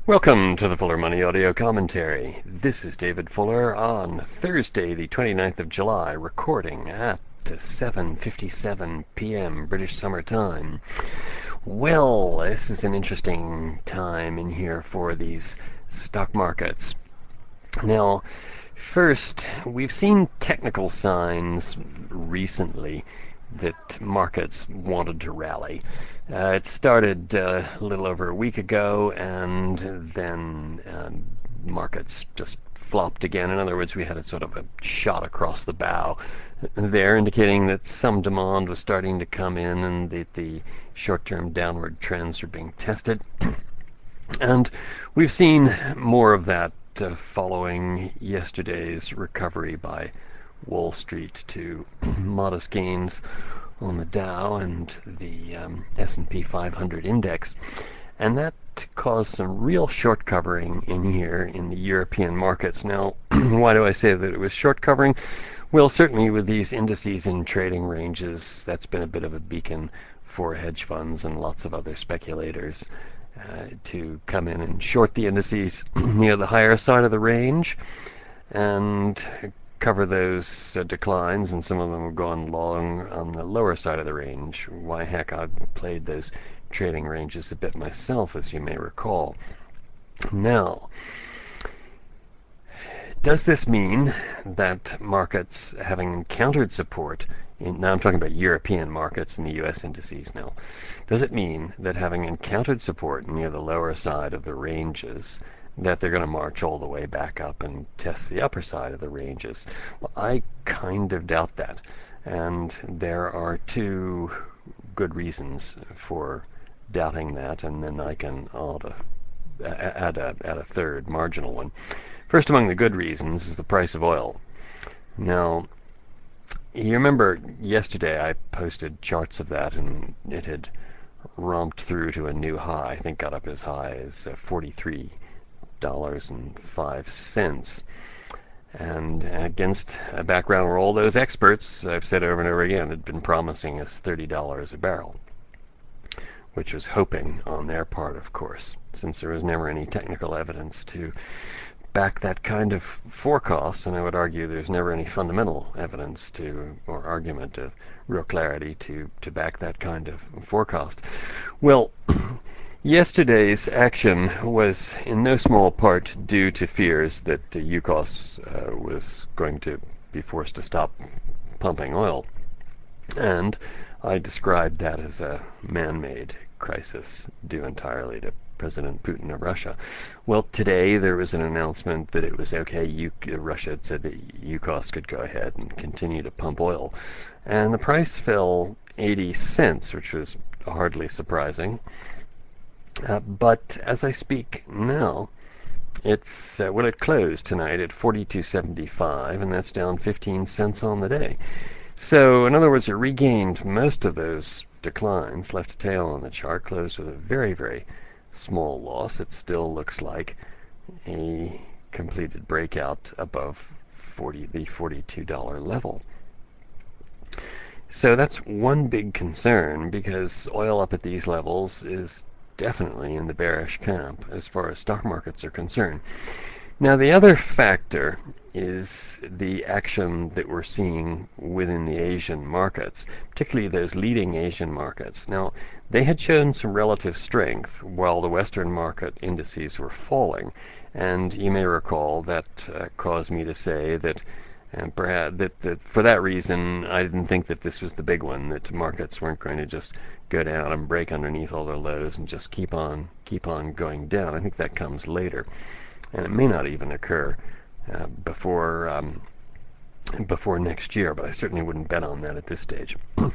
Welcome to the Fuller Money Audio Commentary. This is David Fuller on Thursday, the 29th of July, recording at 7:57 p.m. British Summer Time. Well, this is an interesting time in here for these stock markets. Now, first, we've seen technical signs recently that markets wanted to rally. It started a little over a week ago, and then markets just flopped again. In other words, we had a sort of a shot across the bow there, indicating that some demand was starting to come in and that the short-term downward trends are being tested. And we've seen more of that following yesterday's recovery by Wall Street to modest gains on the Dow and the S&P 500 index. And that caused some real short covering in here in the European markets. Now, why do I say that it was short covering? Well, certainly with these indices in trading ranges, that's been a bit of a beacon for hedge funds and lots of other speculators to come in and short the indices near the higher side of the range and cover those declines, and some of them have gone long on the lower side of the range. Why heck, I've played those trading ranges a bit myself, as you may recall. Now, does this mean that markets, having encountered support, now I'm talking about European markets and the US indices now, does it mean that having encountered support near the lower side of the ranges, that they're going to march all the way back up and test the upper side of the ranges? Well, I kind of doubt that. And there are two good reasons for doubting that, and then I can add a third marginal one. First among the good reasons is the price of oil. Now, you remember yesterday I posted charts of that, and it had romped through to a new high. I think got up as high as $43.05. And against a background where all those experts, I've said over and over again, had been promising us $30 a barrel, which was hoping on their part, of course, since there was never any technical evidence to back that kind of forecast, and I would argue there's never any fundamental evidence or argument of real clarity to back that kind of forecast. Well, yesterday's action was in no small part due to fears that Yukos was going to be forced to stop pumping oil, and I described that as a man-made crisis due entirely to President Putin of Russia. Well, today there was an announcement that it was okay. Russia had said that Yukos could go ahead and continue to pump oil, and the price fell 80 cents, which was hardly surprising. But as I speak now, it's it closed tonight at 42.75, and that's down 15 cents on the day. So, in other words, it regained most of those declines, left a tail on the chart, closed with a very, very small loss. It still looks like a completed breakout above the $42 level. So that's one big concern, because oil up at these levels is definitely in the bearish camp as far as stock markets are concerned. Now, the other factor is the action that we're seeing within the Asian markets, particularly those leading Asian markets. Now, they had shown some relative strength while the Western market indices were falling, and you may recall that caused me to say that perhaps that for that reason I didn't think that this was the big one, that markets weren't going to just go down and break underneath all their lows and just keep on going down. I think that comes later, and it may not even occur before next year, but I certainly wouldn't bet on that at this stage.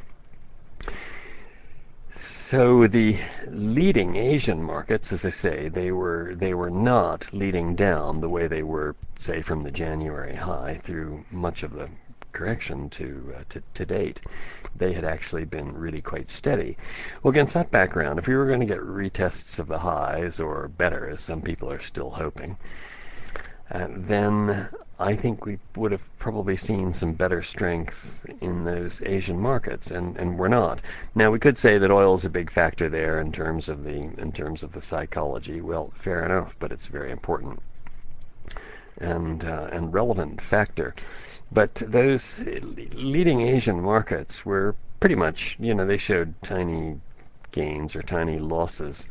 So the leading Asian markets, as I say, they were not leading down the way they were, say, from the January high through much of the correction to date. They had actually been really quite steady. Well, against that background, if we were going to get retests of the highs, or better, as some people are still hoping, then I think we would have probably seen some better strength in those Asian markets, and we're not. Now we could say that oil is a big factor there in terms of the psychology. Well, fair enough, but it's very important and relevant factor. But those leading Asian markets were pretty much, they showed tiny gains or tiny losses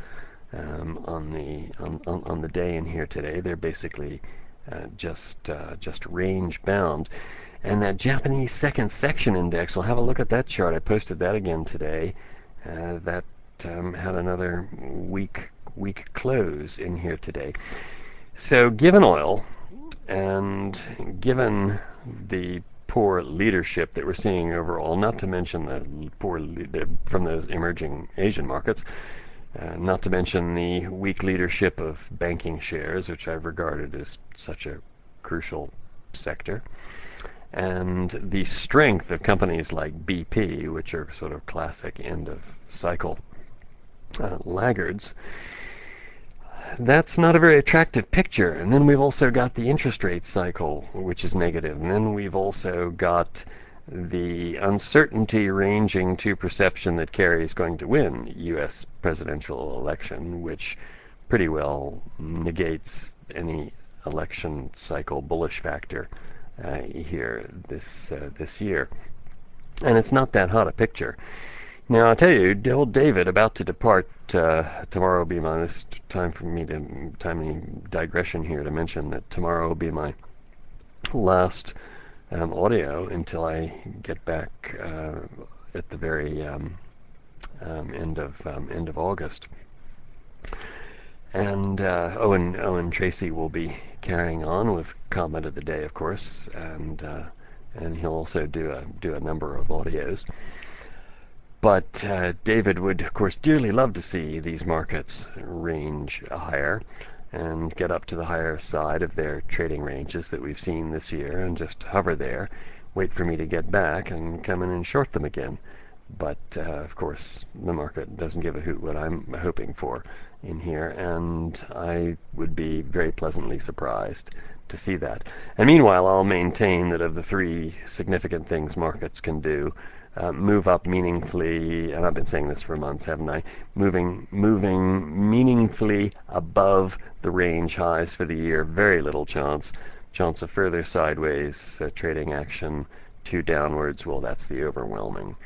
on the day in here today. They're basically just range bound. And that Japanese second section index, we'll have a look at that chart. I posted that again today. That had another weak close in here today. So given oil and given the poor leadership that we're seeing overall, not to mention the poor from those emerging Asian markets, not to mention the weak leadership of banking shares, which I've regarded as such a crucial sector, and the strength of companies like BP, which are sort of classic end of cycle laggards. That's not a very attractive picture. And then we've also got the interest rate cycle, which is negative. And then we've also got the uncertainty ranging to perception that Kerry is going to win U.S. presidential election, which pretty well negates any election cycle bullish factor here this year. And it's not that hot a picture. Now, I'll tell you, old David, about to depart, tomorrow will be this time for me to, timely digression here to mention that tomorrow will be my last audio until I get back at the very end of August. And Owen Tracy will be carrying on with Comment of the Day, of course, and he'll also do a number of audios. But David would, of course, dearly love to see these markets range higher and get up to the higher side of their trading ranges that we've seen this year and just hover there, wait for me to get back and come in and short them again. But, of course, the market doesn't give a hoot what I'm hoping for in here, and I would be very pleasantly surprised to see that. And meanwhile, I'll maintain that of the three significant things markets can do, move up meaningfully, and I've been saying this for months, haven't I? Moving meaningfully above the range highs for the year, very little chance of further sideways trading action to downwards. Well, that's the overwhelming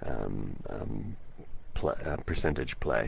percentage play.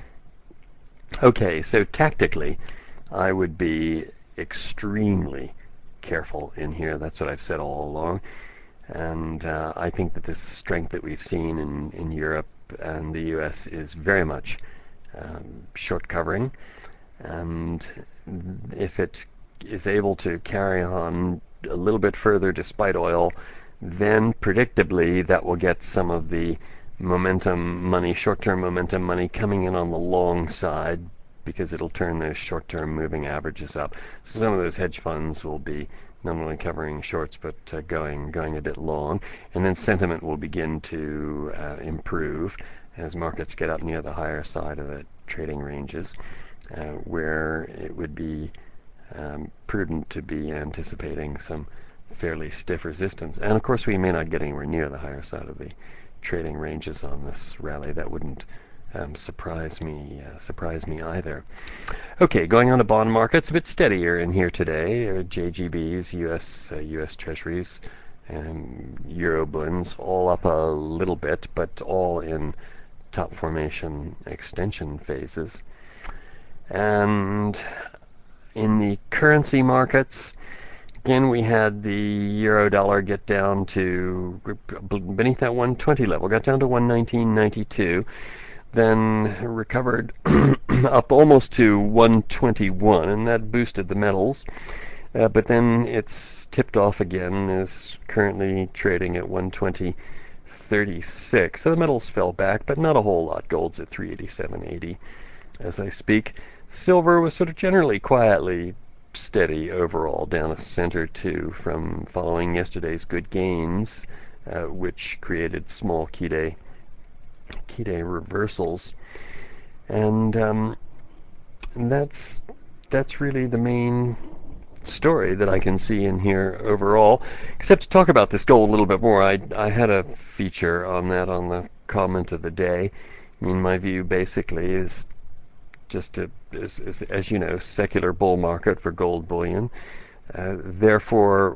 Okay, so tactically, I would be extremely careful in here. That's what I've said all along. And I think that this strength that we've seen in Europe and the U.S. is very much short covering. And if it is able to carry on a little bit further despite oil, then predictably that will get some of the momentum money, short-term momentum money coming in on the long side, because it'll turn those short-term moving averages up. So some of those hedge funds will be not only covering shorts but going a bit long, and then sentiment will begin to improve as markets get up near the higher side of the trading ranges, where it would be prudent to be anticipating some fairly stiff resistance. And of course we may not get anywhere near the higher side of the trading ranges on this rally. That wouldn't surprise me either. Okay, going on to bond markets, a bit steadier in here today. JGBs, U.S. Treasuries, and Euro blends, all up a little bit, but all in top formation extension phases. And in the currency markets, again, we had the euro dollar get down to beneath that 120 level, got down to 119.92. Then recovered up almost to 121, and that boosted the metals. But then it's tipped off again, is currently trading at 120.36. So the metals fell back, but not a whole lot. Gold's at 387.80 as I speak. Silver was sort of generally quietly steady overall, down a cent or two from following yesterday's good gains, which created small key day reversals, and that's really the main story that I can see in here overall. Except to talk about this gold a little bit more, I had a feature on that on the comment of the day. I mean, my view basically is just as you know, secular bull market for gold bullion. Therefore,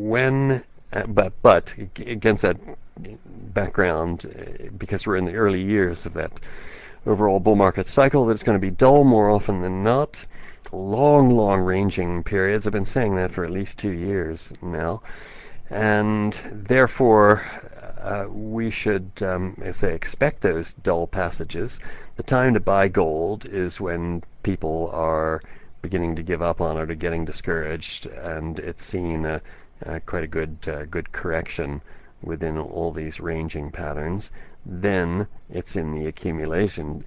but against that background, because we're in the early years of that overall bull market cycle, that it's going to be dull more often than not. Long ranging periods. I've been saying that for at least 2 years now, and therefore we should, as I expect those dull passages. The time to buy gold is when people are beginning to give up on it or getting discouraged, and it's seen quite a good correction within all these ranging patterns. Then it's in the accumulation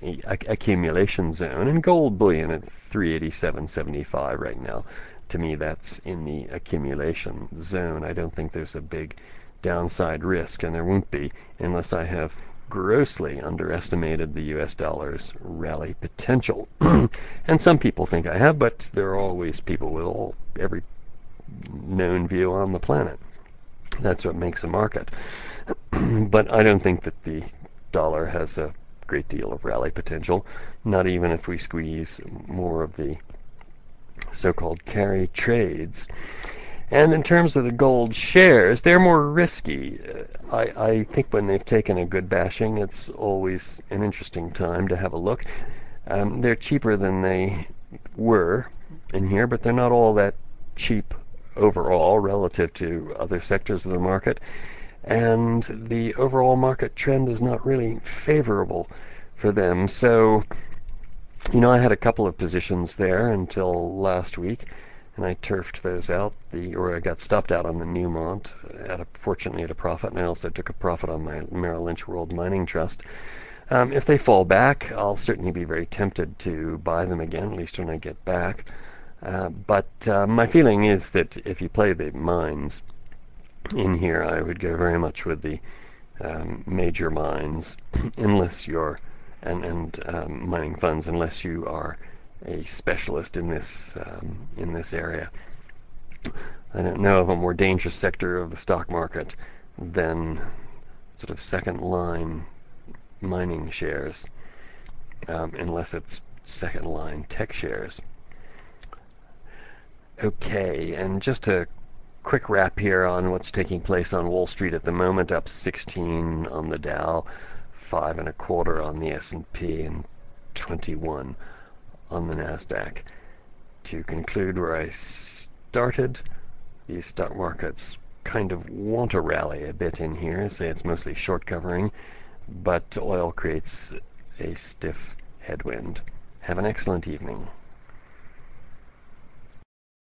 zone, and gold bullion at 387.75 right now. To me, that's in the accumulation zone. I don't think there's a big downside risk, and there won't be unless I have grossly underestimated the US dollar's rally potential. And some people think I have, but there are always people with every known view on the planet. That's what makes a market. But I don't think that the dollar has a great deal of rally potential, not even if we squeeze more of the so-called carry trades. And in terms of the gold shares, they're more risky. I think when they've taken a good bashing, it's always an interesting time to have a look. They're cheaper than they were in here, but they're not all that cheap overall relative to other sectors of the market. And the overall market trend is not really favorable for them. So, I had a couple of positions there until last week, and I turfed those out. Or I got stopped out on the Newmont, fortunately at a profit, and I also took a profit on my Merrill Lynch World Mining Trust. If they fall back, I'll certainly be very tempted to buy them again, at least when I get back. But my feeling is that if you play the mines in here, I would go very much with the major mines, unless you're and mining funds, unless you are a specialist in this area. I don't know of a more dangerous sector of the stock market than sort of second line mining shares, unless it's second line tech shares. Okay, and just a quick wrap here on what's taking place on Wall Street at the moment. Up 16 on the Dow, 5.25 on the S&P, and 21 on the Nasdaq. To conclude where I started, the stock markets kind of want to rally a bit in here. Say it's mostly short covering, but oil creates a stiff headwind. Have an excellent evening.